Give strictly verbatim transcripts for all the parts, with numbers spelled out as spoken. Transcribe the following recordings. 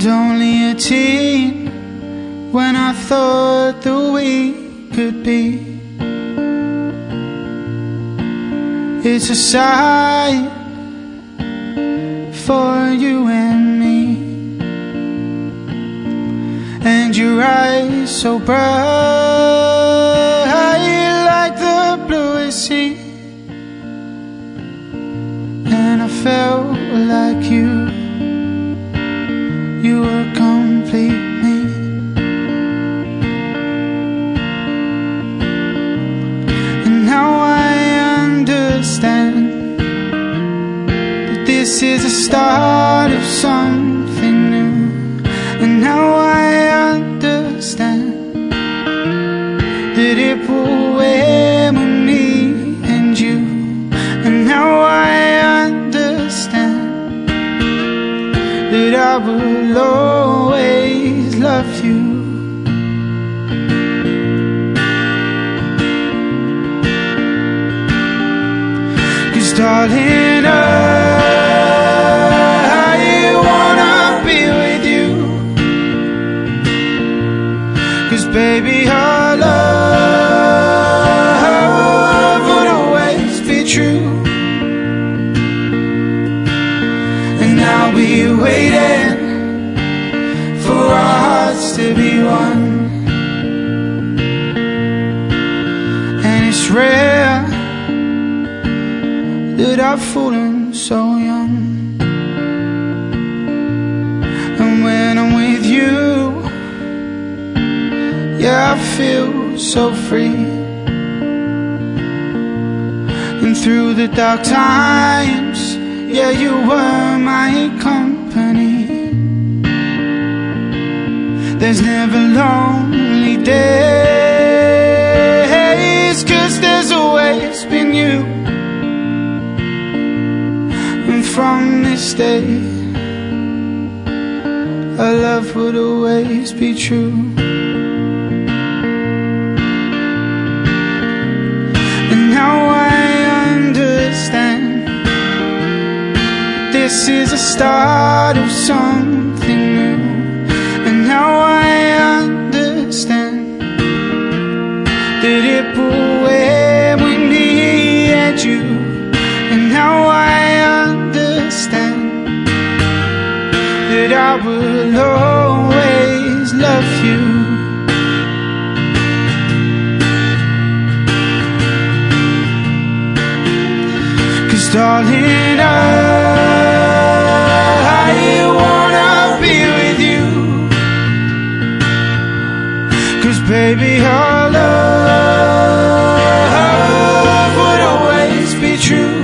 and only a teen when I thought that we could be. It's a sight for you and me, and your eyes so bright like the bluest sea. And I felt like you, you were complete me. And now I understand that this is the start of something new. And now I understand that it will end with me and you. And now I understand that I will always love you. Cause darling, I wanna be with you. Cause baby, our love would always be true. And I'll be waiting for our hearts to be one. And it's rare that I've fallen so young. And when I'm with you, yeah, I feel so free. And through the dark times, yeah, you were my company. There's never lonely days, cause there's always been you. And from this day, our love would always be true. And now I understand this is the start of something new. And now I understand that it will end with me and you. And now I understand that I will always love you. Cause darling, I baby, our love would always be true.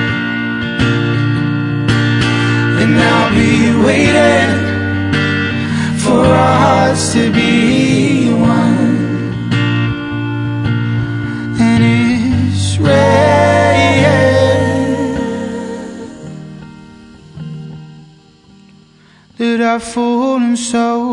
And I'll be waiting for our hearts to be one. And it's rare that I've fallen so